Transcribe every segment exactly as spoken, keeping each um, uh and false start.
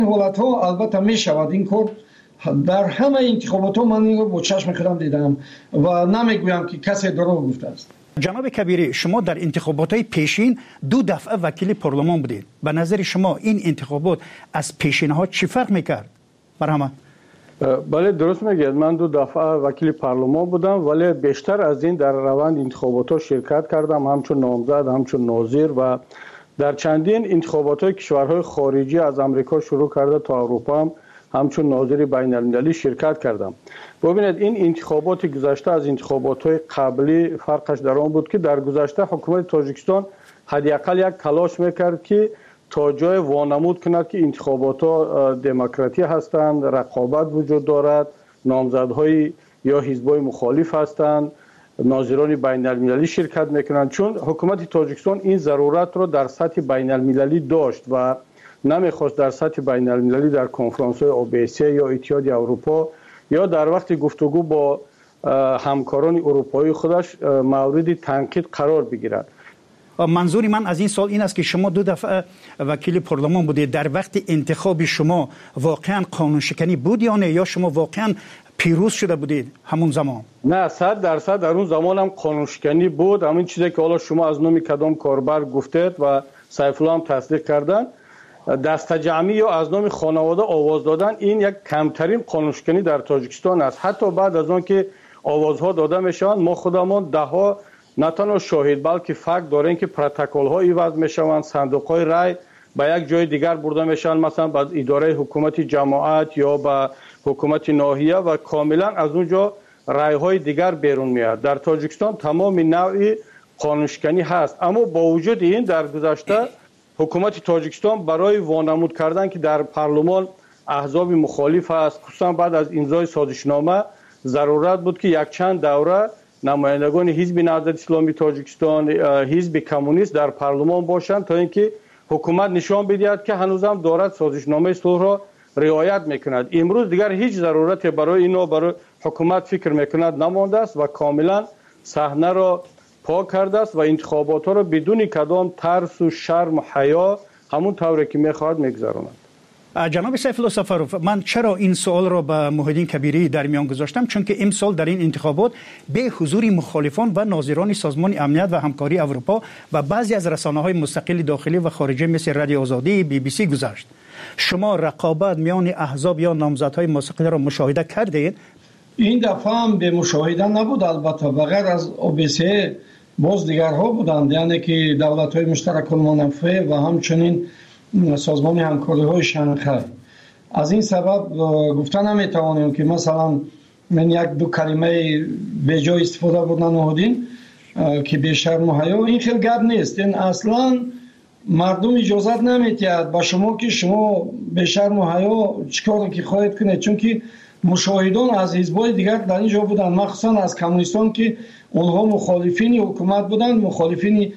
حالت ها البته می شود این کار در همه انتخابات ها من این رو با چشم خودم دیدم و نمیگویم که کسی دروغ گفته است. جناب کبیری، شما در انتخابات های پیشین دو دفعه وکیل پارلمان بودید. به نظر شما این انتخابات از پیشین ها چی فرق میکرد؟ برهمه. بله درست میگید، من دو دفعه وکیل پارلمان بودم ولی بیشتر از این در روند انتخابات ها شرکت کردم، همچون نامزد، همچون ناظر و در چندین انتخابات های کشورهای خارجی از امریکا شروع کرده تا اروپا هم همچون ناظر بین المللی شرکت کردم. ببینید این انتخابات گذشته از انتخابات های قبلی فرقش در آن بود که در گذشته حکومت تاجیکستان حداقل یک تلاش میکرد که تا جای وانمود کند که انتخابات ها دموکراتی هستند، رقابت وجود دارد، نامزدهای یا حزبای مخالف هستند، ناظران بین المللی شرکت میکنند. چون حکومت تاجیکستان این ضرورت را در سطح بین المللی داشت و نمیخواست در سطح بین المللی در کنفرانس های اوبیسی یا اتحاد اروپا یا در وقت گفتگو با همکاران اروپایی خودش مورد تنقید قرار بگیرد. منظور من از این سال این است که شما دو دفعه وکیل پارلمان بودید. در وقت انتخاب شما واقعا قانون شکنی بود یا نه، یا شما واقعا پیروز شده بودید همون زمان؟ نه، صد درصد در اون زمان هم قانون شکنی بود. همین چیزی که حالا شما از نام کدام کاربر گفتید و سیف الله هم تصدیق کردن، دست جمعی یا از نام خانواده آواز دادن این یک کمترین قانون شکنی در تاجیکستان است. حتی بعد از آن که آوازها داده میشوند ما خودمان ده ها نه تنها شاهد بلکه فکت داریم که پروتکل ها عوض میشوند، صندوق های رای به یک جای دیگر برده میشن، مثلا به اداره حکومت جماعت یا به حکومت ناحیه و کاملا از اونجا رای های دیگر بیرون میاد. در تاجیکستان تمام نوع قانون شکنی هست، اما با وجود این در گذشته حکومت تاجیکستان برای وانمود کردن که در پارلمان احزاب مخالف است، خصوصا بعد از امضای سازشنامه ضرورت بود که یک چند دوره نمایندگان حزب نهضت اسلامی تاجیکستان، حزب کمونیست در پارلمان باشند تا اینکه حکومت نشان بدهد که هنوزم دارد سازشنامه صلح را رعایت میکند. امروز دیگر هیچ ضرورت برای اینا برای حکومت فکر میکند نمانده است و کاملا صحنه را پاک کرده است و انتخابات ها را بدون کدام ترس و شرم و حیا همون طوری که میخواهد میگذراند. جناب سیف الله سفروف، من چرا این سوال را به محیدین کبیری در میان گذاشتم؟ چون که امسال در این انتخابات به حضور مخالفان و ناظران سازمان امنیت و همکاری اروپا و بعضی از رسانه‌های مستقل داخلی و خارجی مثل رادیو آزادی، بی بی سی گذشت. شما رقابت میان احزاب یا نامزدهای مستقل را مشاهده کردید؟ این دفعه هم به مشاهده نبود، البته بغیر از اوبیسی باز دیگرها بودند، یعنی که دولت‌های مشترک المنافع و همچنین سازمان همکاری های شانگهای. از این سبب گفتن نمیتوانیم که مثلا من یک دو کلمه به جای استفاده بود نمودین که به شرم و حیا، این خیلی گپ نیست. این اصلا مردم اجازت نمیدهد با شما که شما به شرم و حیا چیکار که خواهید کنید، چون که مشاهدان از حزب‌های دیگر در اینجا بودن، مخصوصا از کمونیستان که اونها مخالفین حکومت بودند، مخالفین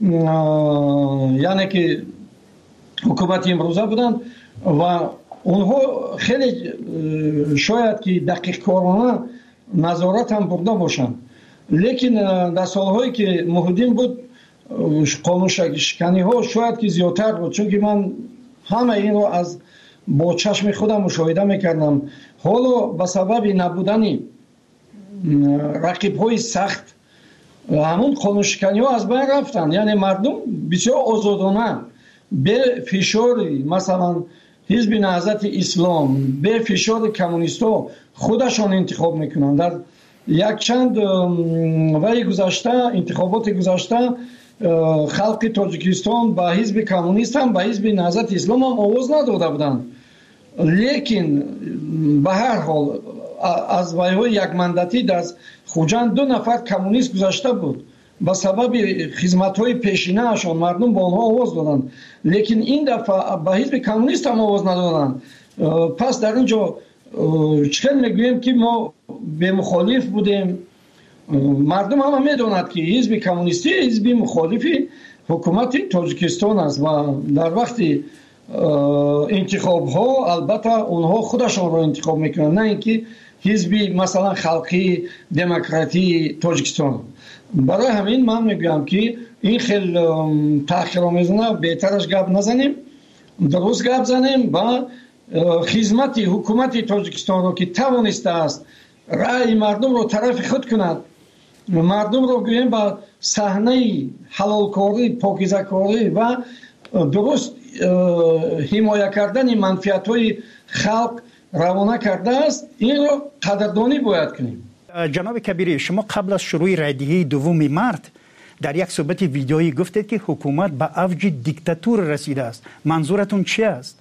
یعنی که حکومت امروزه بودند و اونها خیلی شاید که دقیق کارانه نظارت هم برده باشند، لیکن در سالهایی که محیدین بود قانون شکنی ها شاید که زیادتر بود، چون که من همه این رو از با چشم خودم مشاهده میکردم. حالا به سبب نبودن رقیب های سخت همون قانون شکنی ها از بین رفتن، یعنی مردم بسیار آزادانه به فشار مثلا حزب نهضت اسلام، به فشار کمونیستا خودشان انتخاب میکنن. در یک چند وقت گذشته، انتخابات گذشته، خلق تاجیکستان با حزب کمونیست هم با حزب نهضت اسلام هم آواز نداده بودند، لیکن به هر حال از ویهای یک مندتی در خوجند دو نفر کمونیست گذشته بود، با سبب خدمت‌های پیشینه اشان مردم با آنها آواز دادند، لیکن این دفعه به حزب کمونیست هم آواز ندادند. پس در اینجا چکل میگوییم که ما به مخالف بودیم. مردم هم میداند که حزب کمونیستی حزب مخالفی حکومت تاجیکستان است و در وقت انتخاب ها البته اونها خودشان را انتخاب میکنند، نه اینکه حزب مثلا خلقی دموکراتی تاجیکستان. برای همین من میگم که این خیلی تأخیرآمیزانه بهترش گپ نزنیم، درست گپ زنیم و خدمت حکومت تاجیکستان رو که توانسته است رأی مردم رو طرف خود کند، مردم رو گویم با صحنه حلالکاری، پاکیزه‌کاری و درست حمایت کردن منفعت‌های خلق روانه کرده است، این رو قدردانی باید کنیم. جناب کبیری، شما قبل از شروع رایدهی دوم مارت در یک صحبت ویدیویی گفتید که حکومت به اوج دیکتاتور رسیده است. منظورتون چی است؟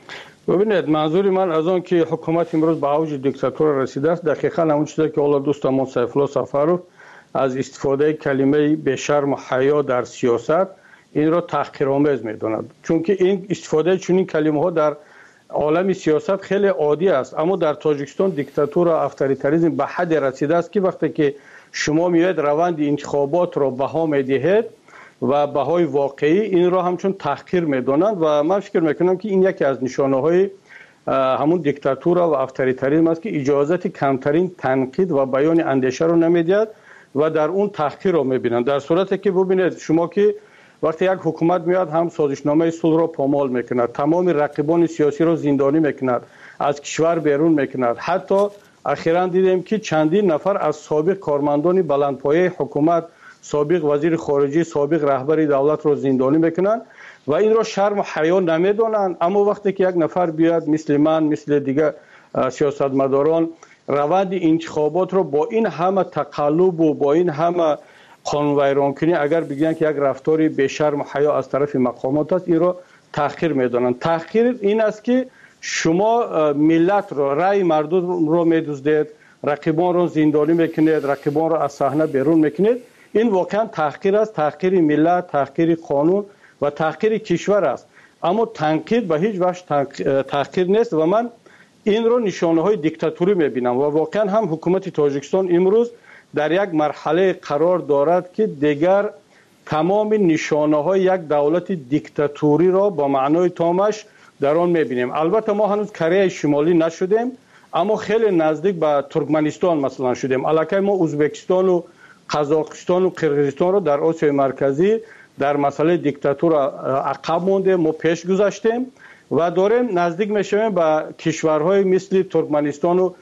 ببینید، منظور من از آن که حکومت امروز به اوج دیکتاتور رسیده است دقیقاً همون چیزی که حالا دوستمون سیف الله سفروف از استفاده کلمه به شرم و حیا در سیاست این را تحقیرآمیز می‌داند، چون که این استفاده چنین کلمه ها در عالم سیاست خیلی عادی است. اما در تاجیکستان دیکتاتور و افطاریتاریسم به حد رسیده است که وقتی که شما میاد روند انتخابات را بها میدهید و بهای واقعی این را همچون تحقیر میدانند و من فکر میکنم که این یکی از نشانه های همون دیکتاتور و افطاریتاریسم است که اجازت کمترین تنقید و بیان اندیشه رو نمیدهد و در اون تحقیر رو میبینند. در صورتی که ببینید شما که وقتی یک حکومت میاد هم سازشنامه صلح را پامال میکند، تمام رقیبان سیاسی را زندانی میکند، از کشور بیرون میکند. حتی اخیراً دیدیم که چندین نفر از سابق کارمندان بلندپایه حکومت، سابق وزیر خارجه، سابق رهبر دولت را زندانی میکنند و این را شرم و حیا نمیدانند. اما وقتی که یک نفر بیاد مثل من، مثل دیگه سیاستمداران روند انتخابات را با این همه تقلب و با این همه قانون ویران کنی اگر بگن که یک رفتاری به شرم و حیا از طرف مقامات است، این را تحقیر میدانند. تحقیر این است که شما ملت را، رأی مردم را میدزدید، رقیبان را زندانی میکنید، رقیبان را از صحنه بیرون میکنید. این واقعا تحقیر است، تحقیر ملت، تحقیر قانون و تحقیر کشور است. اما تنقید به هیچ وجه تحقیر نیست و من این را نشانه های دیکتاتوری میبینم و واقعا هم حکومت تاجیکستان امروز در یک مرحله قرار دارد که دیگر تمام نشانه های یک دولت دیکتاتوری را با معنای تامش در آن میبینیم. البته ما هنوز کره شمالی نشدیم، اما خیلی نزدیک به ترکمنستان مثلا شدیم. الکی ما ازبکستان و قزاقستان و قرقیزستان را در آسیای مرکزی در مسئله دیکتاتور عقب مونده، ما پیش گذاشتیم و داریم نزدیک میشیم به کشورهای مثل ترکمنستان و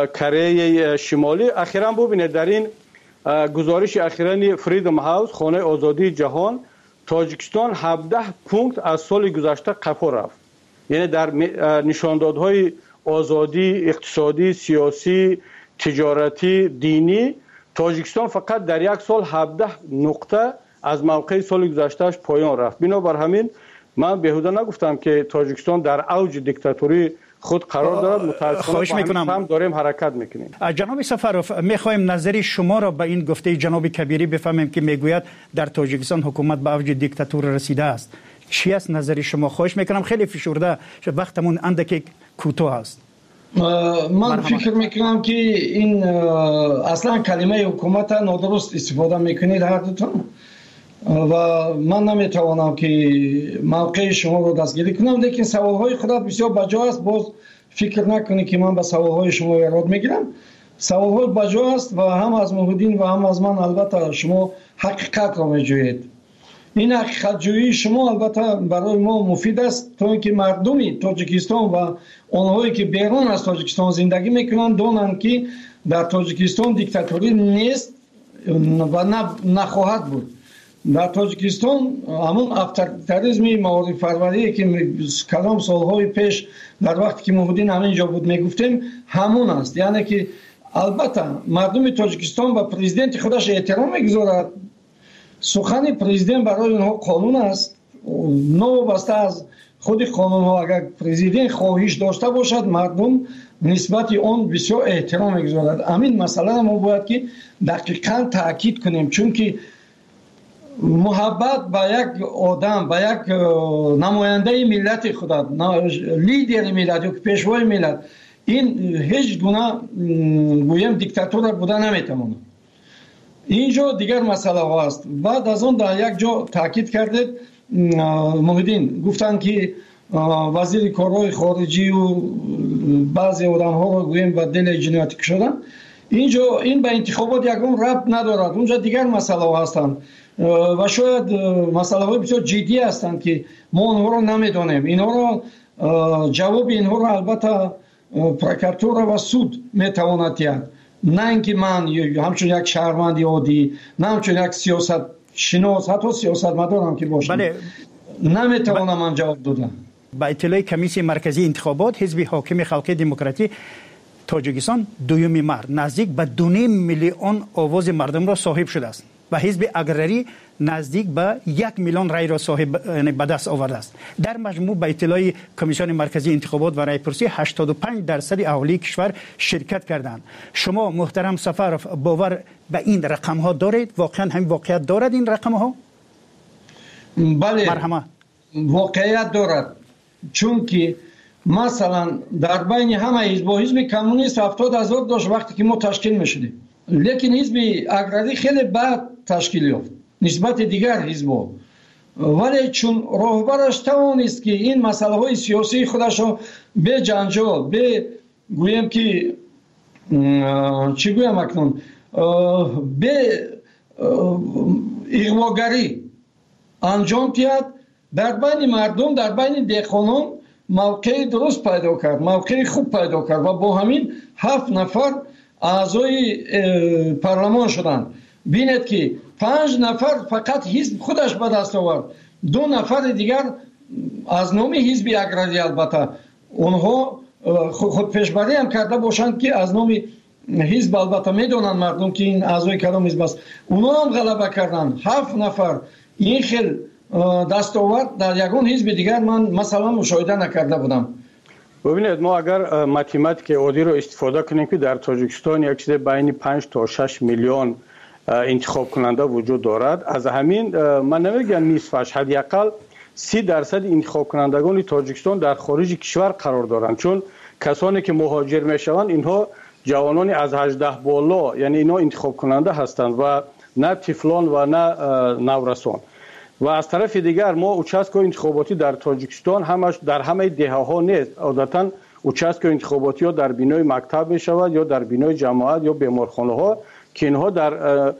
کره شمالی. اخیراً ببینید در این گزارش اخیراً فریدم هاوس، خانه آزادی جهان، تاجیکستان هفده پونکت از سال گذشته قفا رفت. یعنی در نشاندادهای آزادی اقتصادی، سیاسی، تجارتی، دینی تاجیکستان فقط در یک سال هفده نقطه از موقع سال گذشتهش پایان رفت. بنابر همین من بیهوده نگفتم که تاجیکستان در اوج دیکتاتوری خود قرار دارد. متاسفانه هم داریم حرکت میکنیم. جناب سفروف، میخوایم نظری شما را به این گفته جناب کبیری بفهمیم که میگوید در تاجیکستان حکومت به اوج دیکتاتور رسیده است. چی است نظری شما؟ خواهش میکنم، خیلی فشرده، وقتمون اندکی کوتاه است. من فکر میکنم که این اصلا کلمه حکومت نادرست استفاده میکنید هر دوتون و من نمیتوانم که موقع شما رو دستگیری کنم، لیکن سوالهای خودت بسیار بجا است. باز فکر نکنید که من به سوالهای شما ایراد میگیرم. سوالهای بجا است و هم از موحدین و هم از من البته شما حقیقت را میجویید. این حقیقت جویی شما البته برای ما مفید است تا اینکه مردمی تاجیکستان و آنهایی که بیرون از تاجیکستان زندگی میکنند دانند که در تاجیکستان دیکتاتوری نیست و نخواهد بود. در تاجیکستان همون افطاریتاریسم معارف پروری که کلام سالهای پیش در وقتی که موحدین همینجا بود میگفتیم همون است. یعنی که البته مردم تاجیکستان و پرزیدنت خودش احترام میگذارد. سخن پرزیدنت برای اونها قانون است. نوابسته از خود قانون ها اگر پرزیدنت خواهش داشته باشد مردم نسبت آن بسیار احترام میگذارد. همین مسئله ما باید که دقیقاً تاکید کنیم، چون که محبت با یک آدم، با یک نماینده ملت خود، لیدر ملت یا پیشوای ملت، این هیچ گونه گویم دیکتاتور بوده نمیتونه. اینجا دیگر مسئله ها است. بعد از اون در یک جا تاکید کردید موحدین گفتن که وزیر کارهای خارجی و بعضی آدم ها رو گویم به دل جنایت کشیدن. اینجا این به انتخابات یکم ربط ندارد. اونجا دیگر مسئله ها هستند و شاید مسئله های بسیار جدی هستند که ما اونها رو نمیدونیم. اینها رو جواب اینها را البته پروکاتور و سود میتواند دهد، نه اینکه من همچون یک شهروند عادی، نه همچون یک سیاست شناس، حتی سیاستمدارم که باشم، بله. نمیتوانم من جواب دادم. با اطلاع کمیسیون مرکزی انتخابات، حزب حاکم خلق دموکراتی تاجیکستان دومی مرد نزدیک به دو میلیون آواز مردم را صاحب شده است و حزب اگرری نزدیک به یک میلیون رای را صاحب به دست آورده است. در مجموع به اطلاع کمیسیون مرکزی انتخابات و رایپرسی هشتاد و پنج درصد اهالی کشور شرکت کردند. شما محترم سفرов باور به این رقم ها دارید؟ واقعا همین واقعیت دارد این رقم ها؟ بله، مرحمت. واقعیت دارد، چون که مثلا در بین همه حزب حزب کمونیست هفتاد هزار داشت وقتی که ما تشکیل میشدیم، لیکن حزب اگرری خیلی بعد تشکیل یافت نسبت دیگر حزب‌ها، ولی چون راهبرش توانست که این مسئله های سیاسی خودش را به جنجال، به گویم که چی گویم اکنون، به اغواگری انجام دهد، در بین مردم، در بین دهقانان موقع درست پیدا کرد، موقع خوب پیدا کرد و با همین هفت نفر اعضای پارلمان شدند. بینید که پنج نفر فقط حزب خودش به دست آورد، دو نفر دیگر از نام حزب اگرری، البته اونها خود پیشبری هم کرده باشند که از نام حزب، البته میدونن مردم که این اعضای کدام حزب است، اونها هم غلبه کردند. هفت نفر این خیل دستاورد در یگان حزب دیگر من مثلا مشاهده نکرده بودم. ببینید، ما اگر ماتماتیک عادی رو استفاده کنیم که در تاجیکستان یک چیز بین پنج تا شش میلیون انتخاب کننده وجود دارد، از همین من نمیگم نصفش، حداقل سی درصد انتخاب کنندگان تاجیکستان در خارج کشور قرار دارند، چون کسانی که مهاجر میشوند اینها جوانان از هجده بالا، یعنی اینا انتخاب کننده هستند و نه طفلان و نه نورسان. و از طرف دیگر ما اوچاسکو انتخاباتی در تاجیکستان همش در همه دهه ها نیست، عادتا اوچاسکو انتخاباتی ها در بینای مکتب می شود یا در بینای جماعت یا بیمارخانه ها که اینها در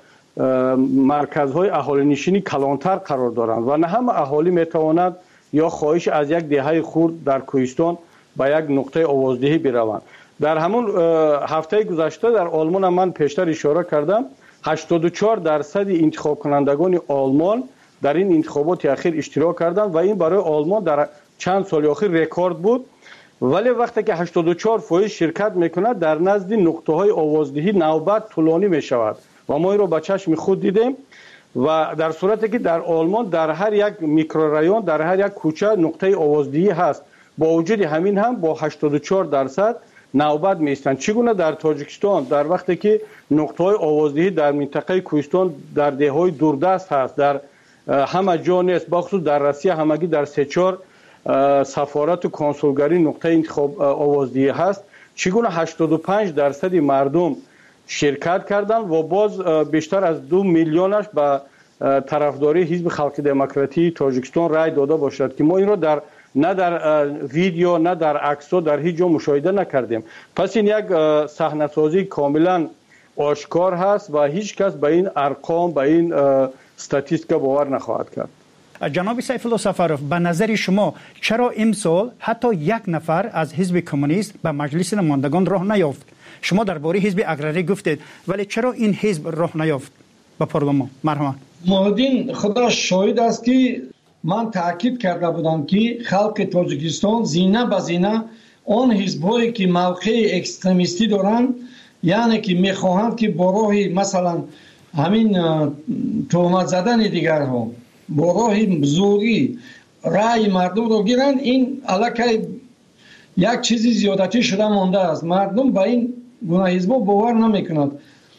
مرکزهای اهالی نشینی کلانتر قرار دارند و نه همه اهالی می تواند یا خواهش از یک دهه خورد در کوهستان به یک نقطه آوازدهی بروند. در همون هفته گذشته در آلمان من پیشتر اشاره کردم، هشتاد و چهار درصد انتخاب کنندگان آلمان در این انتخابات اخیر اشتراک کردند و این برای آلمان در چند سال اخیر رکورد بود. ولی وقتی که هشتاد و چهار فایز شرکت میکند در نزد نقطه های آوازدهی نوبت طولانی می شود و ما این رو با چشم خود دیدیم و در صورتی که در آلمان در هر یک میکرورایون، در هر یک کوچه نقطه آوازدهی هست، با وجود همین هم با هشتاد و چهار درصد نوبت میستند. چگونه در تاجیکستان در وقتی که نقطه های آوازدهی در منطقه کوهستان در دههای دوردست هست، در همه جا نیست، بخصوص در روسیه همگی در سه چهار سفارت و کنسولگری نقطه انتخاب آوازدهی هست، چگونه هشتاد و پنج درصد مردم شرکت کردند و باز بیشتر از دو میلیونش به طرفداری حزب خلق دموکراتی تاجیکستان رای داده باشد که ما این را در نه در ویدیو نه در عکس‌ها در هیچ جا مشاهده نکردیم. پس این یک صحنه‌سازی کاملا آشکار هست و هیچ کس به این ارقام، به این استاتستیکا باور نخواهد کرد. جناب سیف الله سفرов، به نظر شما چرا امسال حتی یک نفر از حزب کمونیست به مجلس نمایندگان راه نیافت؟ شما درباره حزب اگرری گفتید، ولی چرا این حزب راه نیافت به پارلمان؟ مرحبا. مهدین خدا شاهد است که من تاکید کرده بودم که خلق تاجیکستان زینه به زینه آن حزب‌هایی که موقع اکستریمیستی دارند، یعنی که میخواهند که با راه مثلا همین تهمت زدن دیگرها، با راه زوری رای مردم رو گیرند، این علاقه یک چیزی زیادتی شده مانده است. مردم به این گونه حزب‌ها باور نمی‌کنند.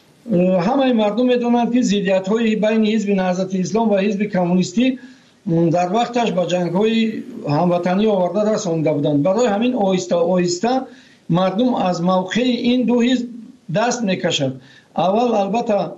همه مردم می‌دونند که ضدیت‌های بین حزب نهضت اسلام و حزب کمونیستی در وقتش با جنگ‌های هموطنی آورده رسانده بودند. برای همین آهسته آهسته مردم از موقع این دو حزب دست می‌کشند. اول البته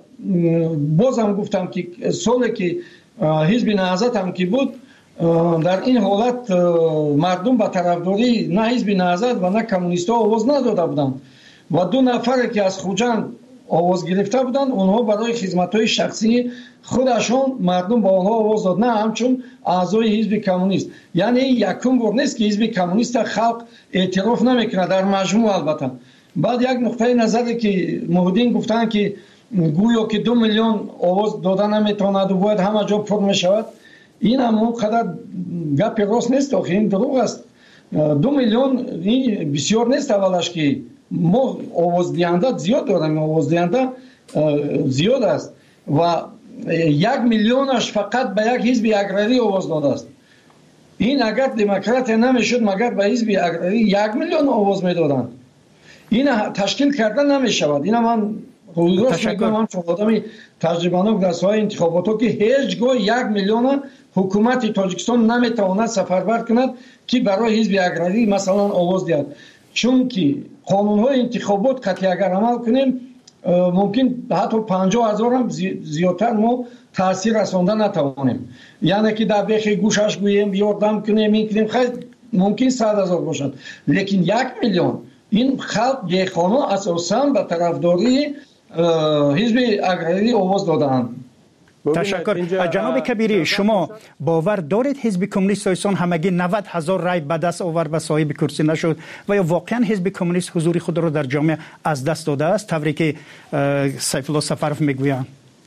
بازم گفتم که سالی که حزب نهضت هم که بود، در این حالت مردم به طرفداری نه حزب نهضت و نه کمونیست‌ها آواز نداده بودند و دو نفر که از خوجند آواز گرفته بودند، اونها برای خدمت‌های شخصی خودشون مردم با اونها آواز داد، نه همچون اعضای حزب کمونیست. یعنی یکم بار نیست که حزب کمونیست خلق اعتراف نمیکنه در مجموع. البته بعد یک نقطه نظری که محدین گفتن که گویا که دو میلیون آواز دادن نمیتواند و باید همه جا پر میشود، این هم اونقدر گپ راست نیست، آخه این دروغ است. دو میلیون این بسیار نیست. اولش که ما آواز دهنده زیاد داریم، آواز دهنده زیاد است و یک میلیونش فقط به یک حزب اگراری آواز داده است. این اگر دموکرات نمیشد مگر به حزب اگراری یک میلیون آواز میدادند. این تشکیل کردن نمیشود. این من رویداد میگم، هم چون آدمی تجربه‌ناک در ساحه انتخابات که هیچگاه یک میلیون حکومت تاجیکستان نمیتواند سفربر کند که برای حزب اگراری مثلا آواز دهد، چون که قانون‌های انتخابات قطعی اگر عمل کنیم ممکن حتی پنجاه هزار هم زیادتر ما تاثیر رساندن نتوانیم. یعنی که در بیخ گوشش گوییم یاردم کنیم این کنیم خیلی ممکن صد هزار باشد، لیکن یک میلیون این خلق دیخانه اساساً به طرفداری حزب اگراری آواز دادند. تشکر. جناب کبیری، شما باور دارید حزب کمونیست تاجیکستان همگی نود هزار رای به دست آورد و صاحب کرسی نشد و یا واقعا حزب کمونیست حضور خود را در جامعه از دست داده است طوری که سیف الله سفرف میگویند؟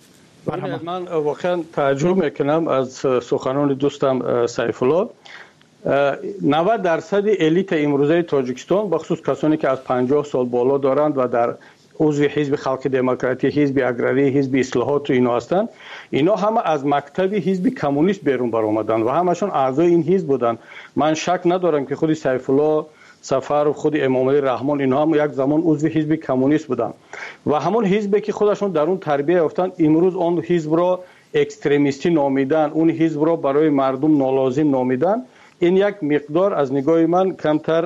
من واقعا تعجب میکنم از سخنان دوستم سیف الله. نود درصد الیت امروزه تاجیکستان بخصوص کسانی که از پنجاه سال بالا دارند و در عضو حزب خلق دموکراتی، حزب اگراری، حزب اصلاحات و اینا هستند، اینا همه از مکتب حزب کمونیست بیرون برآمدن و همشون اعضای این حزب بودن. من شک ندارم که خود سیف الله سفر و خود امام علی رحمان اینا هم یک زمان عضو حزب کمونیست بودن و همون حزبی که خودشون در اون تربیت یافتن امروز اون حزب را اکستریمیستی نامیدن، اون حزب را برای مردم نالازم نامیدن. این یک مقدار از نگاه من کمتر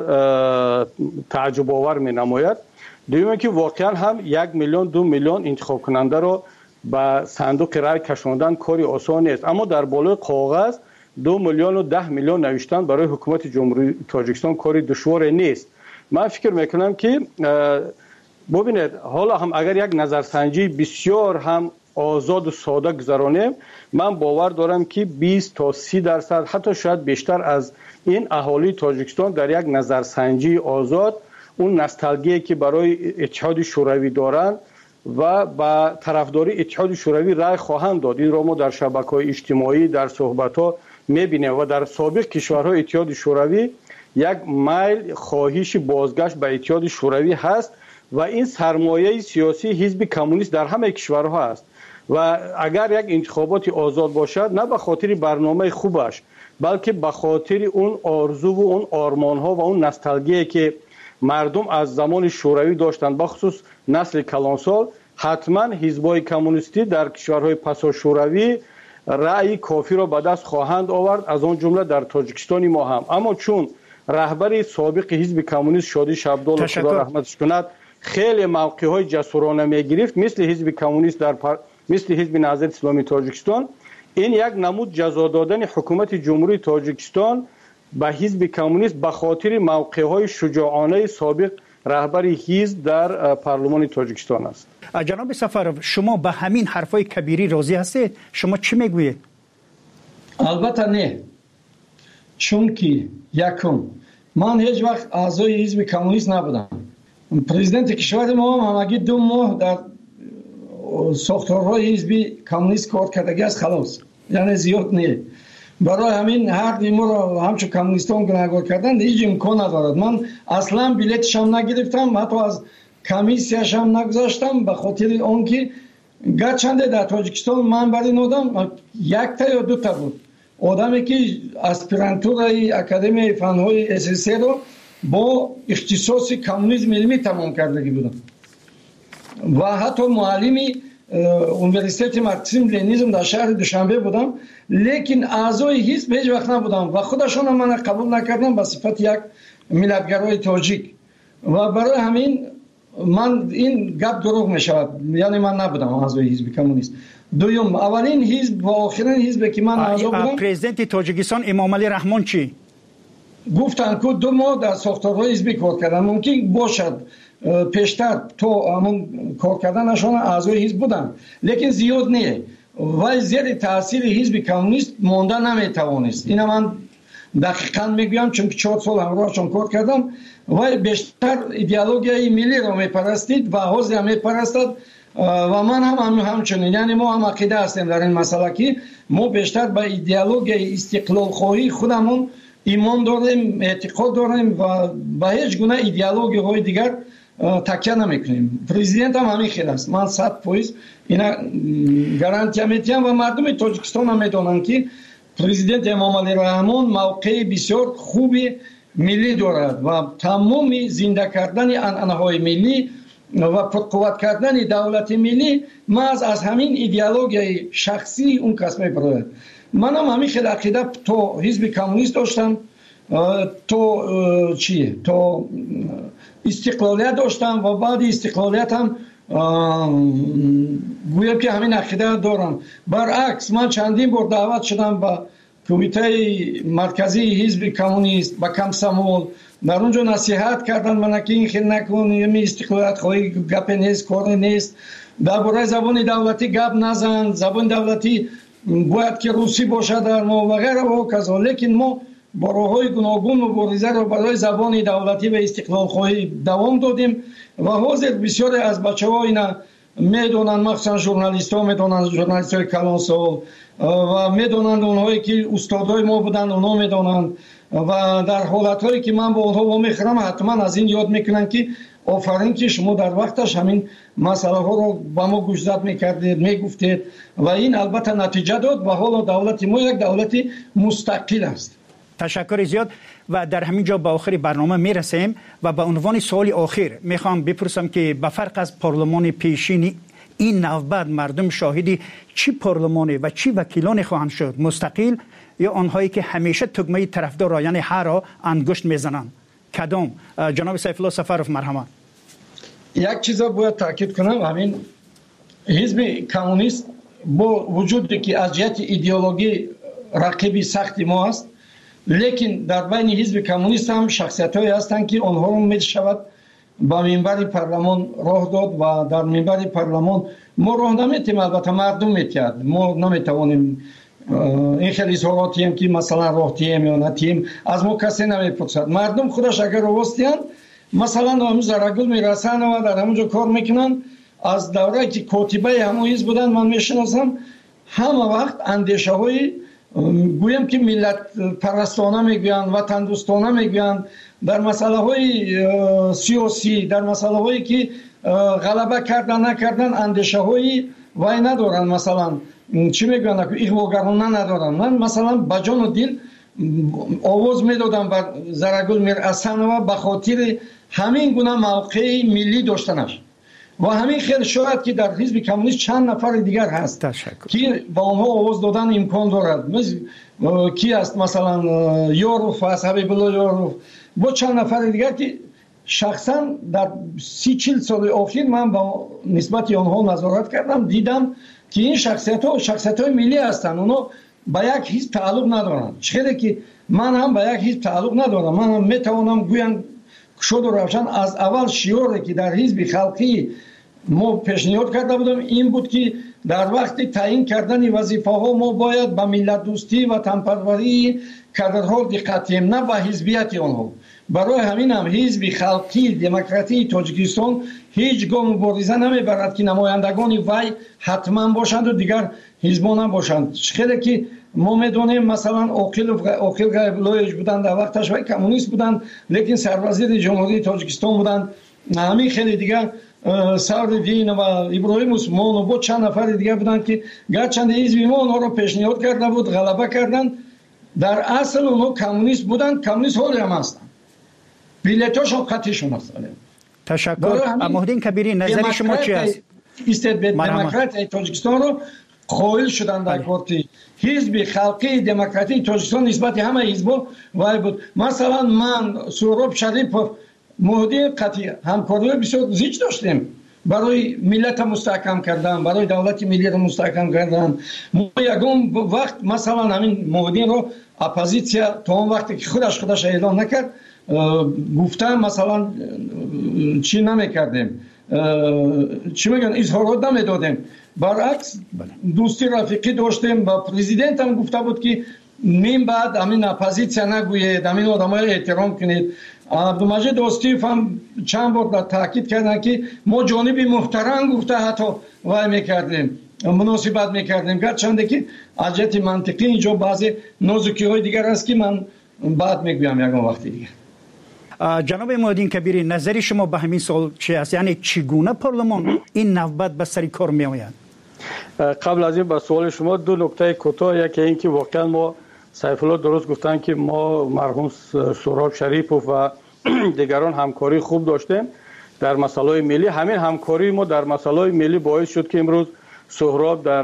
تعجب آور می نماید. دوم که واقعا هم یک میلیون دو میلیون انتخاب کننده رو به صندوق رای کشاندن کاری آسان نیست، اما در بالای کاغذ دو میلیون و ده میلیون نوشتن برای حکومت جمهوری تاجیکستان کاری دشوار نیست. من فکر میکنم که ببینید حالا هم اگر یک نظرسنجی بسیار هم آزاد و ساده گذرانیم، من باور دارم که بیست تا سی درصد حتی شاید بیشتر از این اهالی تاجیکستان در یک نظرسنجی آزاد اون نوستالژی که برای اتحاد شوروی دارند و با طرفداری اتحاد شوروی رای خواهند داد. این را ما در شبکه‌های اجتماعی در صحبت‌ها می‌بینیم و در سابق کشورهای اتحاد شوروی یک میل خواهش بازگشت به اتحاد شوروی هست و این سرمایه سیاسی حزب کمونیست در همه کشورها است و اگر یک انتخابات آزاد باشد نه به خاطر برنامه خوبش بلکه به خاطر اون آرزو و اون آرمان‌ها و اون نوستالژی که مردم از زمان شوروی داشتند، بخصوص نسل کلانسال، حتما حزب‌های کمونیستی در کشورهای پسا شوروی رأی کافی را به دست خواهند آورد، از آن جمله در تاجیکستان ما هم. اما چون رهبر سابق حزب کمونیست شادی شبدال خدا رحمتش کند خیلی موقع‌های جسورانه می‌گرفت، مثل حزب کمونیست در پر... مثل حزب نهضت اسلامی تاجیکستان، این یک نمود جزا دادن حکومت جمهوری تاجیکستان به حزب کمونیست به خاطر موقع‌های شجاعانه سابق رهبر حزب در پارلمان تاجیکستان است. جناب سفرов شما به همین حرفای کبیری راضی هستید؟ شما چی میگویید؟ البته نه، چون که یکم من هیچ وقت اعضای حزب کمونیست نبودم. پرزیدنت کشور ما هم همگی دو ماه در ساختارهای حزب کمونیست کار کردگی است، خلاص، یعنی زیاد نه. برای همین هر دیمو را همچون کمونیستان گناهکار کردن هیچ امکان ندارد. من اصلا بلیتش هم نگرفتم، حتی از کمیسیش هم نگذاشتم، به خاطر آنکه گرچنده در تاجیکستان من برای این آدم یک تا یا دو تا بود، آدمی که اسپرانتورای اکادمی فنهای اس اس رو با اختصاص کمونیسم علمی تمام کردگی بودم و حتی معلمی اونیورسیته مارکسیسم لنینیسم در شهر دوشنبه بودم، لیکن اعضای حزب هیچ وقت نبودم و خودشون هم من قبول نکردم به صفت یک ملتگرای تاجیک و برای همین من این گپ دروغ می شود، یعنی من نبودم اعضای حزب کمونیست. دوم، اولین حزب و آخرین حزب که من اعضا بودم پرزیدنت تاجیکستان امام علی رحمان چی؟ گفتن که دو ماه در ساختارهای حزبی کار کردن. ممکن باشد پیشتر تو همون کار کردنشان اعضای حزب بودن لیکن زیاد نه و زیر تاثیر حزب کمونیست مانده نمیتوانست. اینا من دقیقاً میگم چون چهار سال همراهشان کار کردم و بیشتر ایدئولوژی ملی را میپرستید و حزب هم میپرستد و من هم همچنین. یعنی ما هم عقیده هستیم در این مسئله که ما بیشتر به ایدئولوژی استقلال خواهی خودمون ایمان داریم، اعتقاد داریم و به هیچ گونه ایدئولوژی های دیگر تکیه نمیکنیم. پرزیدنت هم همین خیلی است. من صد فیصد اینا گارانتی میدم و مردم تاجیکستان هم میدونن که پرزیدنت امام علی رحمان موقع بسیار خوبی ملی دارد و تمام زنده کردن عنعنه‌های ملی و پرقوت کردن دولت ملی محض از همین ایدئولوژی شخصی اون کس میبرد. من هم همین خیلی عقیده تو حزب کمونیست داشتم، تو چیه تو استقلالیت داشتم و بعد استقلالیت هم گویم که همین عقیده دارم. برعکس من چندین بار دعوت شدم به کمیته مرکزی حزب کمونیست با کمسمول، در اونجا نصیحت کردن من که این خیلی نکن، یمی استقلالیت خواهی گپ نیست، کار نیست، درباره زبان دولتی گپ نزن، زبان دولتی باید که روسی باشه در ما و غیره و کذا. لیکن ما با راه‌های گوناگون مبارزه را برای زبان دولتی و استقلال خواهی دوام دادیم و حاضر بسیاری از بچه‌ها اینا میدونن، مخصوصا ژورنالیست‌ها میدونن، ژورنالیست‌های کلانسال و میدونن، اونهایی که استادای ما بودن اونا میدونن و در حالت‌هایی که من با اونها با میخرم حتما از این یاد میکنن که آفرین که شما در وقتش همین مسئله ها رو با ما گوشزد میکردید، میگفتید و این البته نتیجه داد و حالا دولت ما یک دولت مستقل است. تشکر زیاد و در همین جا به آخر برنامه میرسیم و به عنوان سوال آخر میخوام بپرسم که به فرق از پارلمان پیشین این نوبت مردم شاهدی چی پارلمانی و چی وکیلانی خواهند شد، مستقل یا آنهایی که همیشه تگمه طرفدار را یعنی هر را انگشت میزنند؟ کدام؟ جناب سیف الله سفروف مرحمت. یک چیز باید تاکید کنم، همین حزب کمونیست با وجودی که از جهت ایدئولوژی رقیبی سختی ما است، لیکن در بین حزب کمونیست هم شخصیت‌هایی هستند که آنها رو میشود با منبر پارلمان راه داد و در منبر پارلمان ما راه نمیتیم، البته مردم میتید، ما نمیتوانیم این خیلی اظهاراتی هم که مثلا راه تیم یا نتیم از ما کسی نمیپرسد. مردم خودش اگر راستیان مثلا همون زرگل میرسن و در همونجا کار میکنن. از دوره که کاتبه همون حزب بودن من میشناسم، همه وقت اندیشه های گویم که ملت پرستانه میگوین، وطن دوستانه میگوین، در مسئله های سیاسی، در مسئله هایی که غلبه کردن نکردن اندیشه هایی وای ندارن، مثلا چی میگوین اغواگرانه ندارن. من مثلا با جان و دل آواز میدادم بر زرگل میر حسن و به خاطر همین گونه موقع ملی داشتنش و همین خیلی شاید که در حزب کمونیست چند نفر دیگر هست که با آنها آواز دادن امکان دارد. کی است مثلا یاروف است، حبیب الله یاروف، با چند نفر دیگر که شخصا در سی چل سال اخیر من با نسبت آنها نظارت کردم، دیدم که این شخصیت ها شخصیت های ملی هستند، اونا با یک حزب تعلق ندارن. چه که من هم با یک حزب تعلق ندارم، من هم میتوانم گویم شد و روشن از اول شیاری که در حزب خلقی ما پیشنهاد کرده بودم این بود که در وقت تعیین کردن وظیفه ها ما باید به ملت دوستی و وطنپروری کادرها دقت کنیم، نه به حزبیت آنها. برای همین هم حزب خلقی دموکراتی تاجیکستان هیچ گاه مبارزه نمیبرد که نمایندگان وی حتما باشند و دیگر حزبان هم باشند. خیلی که ما میدونیم مثلا عاقل عاقل غیب‌الله بودند، در وقتش وی کمونیست بودند لیکن سروزیر جمهوری تاجیکستان بودند. همین خیلی دیگر سعدالدین و ابراهیم عثمان و با چند نفر دیگر بودند که گرچند حزب ما اونها رو پیشنهاد کرده بود، غلبه کردند، در اصل اونها کمونیست بودند، کمونیست حالی هم هستند، بیلیتاشون خطیشون هستند. تشکر. مهدین کبیری نظر شما چی است؟ دموکراتی تاجیکستان رو قائل شدن در کارتی حزب خلقی دموکراتی تاجیکستان نسبت همه حزب‌ها وای بود. مثلا من سهراب شریف مهدی قطعی همکاری بسیار زیاد داشتیم برای ملت مستحکم کردن، برای دولت ملی رو مستحکم کردن. ما یکم وقت مثلا همین مهدی رو اپوزیسیا تا اون وقتی که خودش خودش اعلام نکرد گفتن مثلا چی نمیکردیم، چی میگن، اظهارات نمیدادیم. برعکس دوستی رفیقی داشتیم و پرزیدنت هم گفته بود که نیم بعد امین اپوزیسیا نگوید، امین آدمای احترام کنید. عبدالمجید دوستیف هم چند بار تاکید کردن که ما جانب محترم گفته حتی وای میکردیم، مناسبت میکردیم، گرچنده که از جهت منطقی اینجا بعضی نازکی های دیگر است که من بعد میگویم یکم وقتی دیگه. جناب محمدین کبیری، نظری شما به همین سوال چی است؟ یعنی چگونه پارلمان این نوبت به سر کار می آید؟ قبل از این به سوال شما دو نکته کوتاه. یکی این که واقعا ما سیف الله درست گفتن که ما مرحوم سهراب شریفوف و دیگران همکاری خوب داشتیم در مسائل ملی. همین همکاری ما در مسائل ملی باعث شد که امروز سهراب در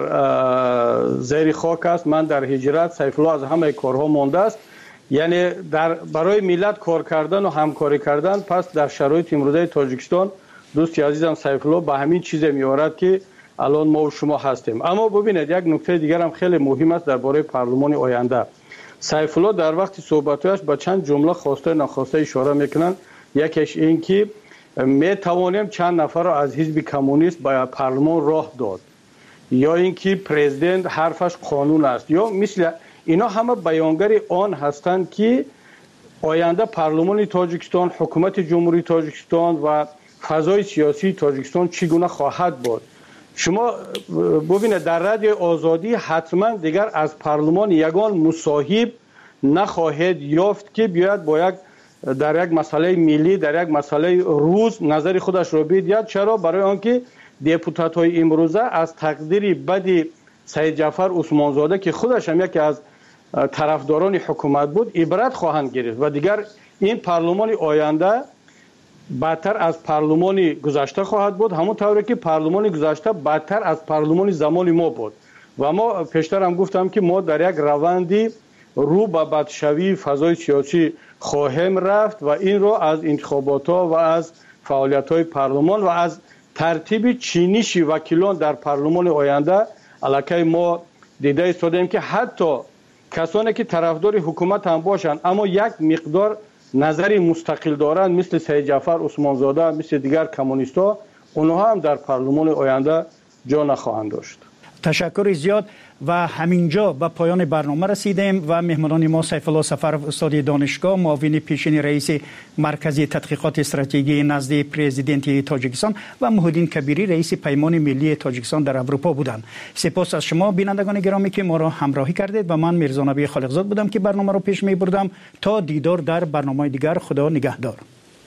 زیر خاک است، من در هجرت، سیف الله از همه کارها مانده است. یعنی در برای ملت کار کردن و همکاری کردن. پس در شرایط امروزه تاجیکستان دوستی عزیزم سیف الله به همین چیز میارد که الان ما و شما هستیم. اما ببینید یک نکته دیگر هم خیلی مهم است درباره پارلمان آینده. سیف الله در وقت صحبتش با چند جمله خواسته ناخواسته اشاره میکنن. یکیش این که می توانیم چند نفر را از حزب کمونیست به پارلمان راه داد، یا اینکه پرزیدنت حرفش قانون است، یا مثل اینا همه بیانگر آن هستند که آینده پارلمان تاجیکستان، حکومت جمهوری تاجیکستان و فضای سیاسی تاجیکستان چگونه خواهد بود. شما ببینید در رادیو آزادی حتما دیگر از پارلمان یگان مصاحب نخواهد یافت که بیاید با یک در یک مسئله ملی، در یک مسئله روز نظر خودش را بگوید. چرا؟ برای آنکه دپوتات های امروزه از تقدیر بد سید جعفر عثمانزاده که خودش هم یکی از طرفداران حکومت بود عبرت خواهند گرفت و دیگر این پارلمان آینده بدتر از پارلمان گذشته خواهد بود، همون طوری که پارلمان گذشته بدتر از پارلمان زمان ما بود. و ما پیشتر هم گفتم که ما در یک روندی رو به بدشوی فضای سیاسی خواهیم رفت و این رو از انتخابات ها و از فعالیت های پارلمان و از ترتیب چینش وکیلان در پارلمان آینده علاقه ما دیده ایستادیم که حتی کسانی که طرفدار حکومت هم باشند اما یک مقدار نظری مستقل دارند مثل سید جعفر عثمانزاده، مثل دیگر کمونیست‌ها، اونها هم در پارلمان آینده جا نخواهند داشت. تشکر زیاد. و همینجا به پایان برنامه رسیدیم و مهمانان ما سیف الله سفرов استاد دانشگاه، معاون پیشین رئیس مرکز تحقیقات استراتژی نزد پرزیدنت تاجیکستان و محمدین کبیری رئیس پیمان ملی تاجیکستان در اروپا بودند. سپاس از شما بینندگان گرامی که ما را همراهی کردید و من میرزا نبی خالقزاد بودم که برنامه را پیش می بردم. تا دیدار در برنامه دیگر، خدا نگهدار.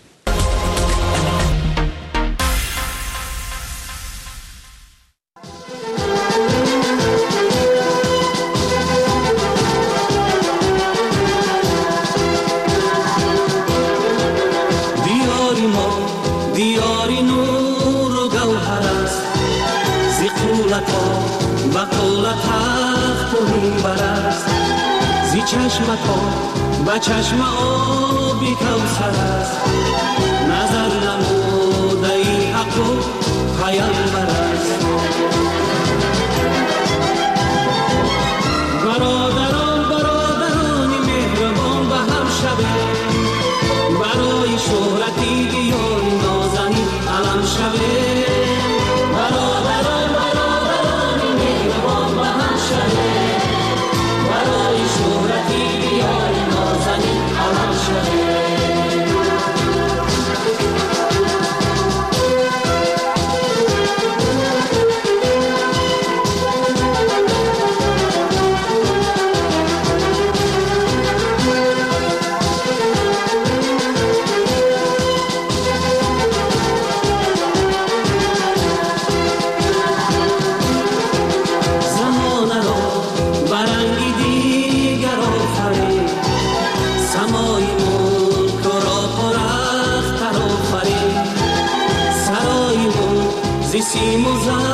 با چشم آبی کوثر است، نظر نموده ای حق و پیامبر است. برادران برادران مهربان به هم شوه، برای شهرتی دیار نازنی علم شوه. برادران برادران مهربان به هم شوه، برای شهرتی دیار نازنی علم شوه. Simos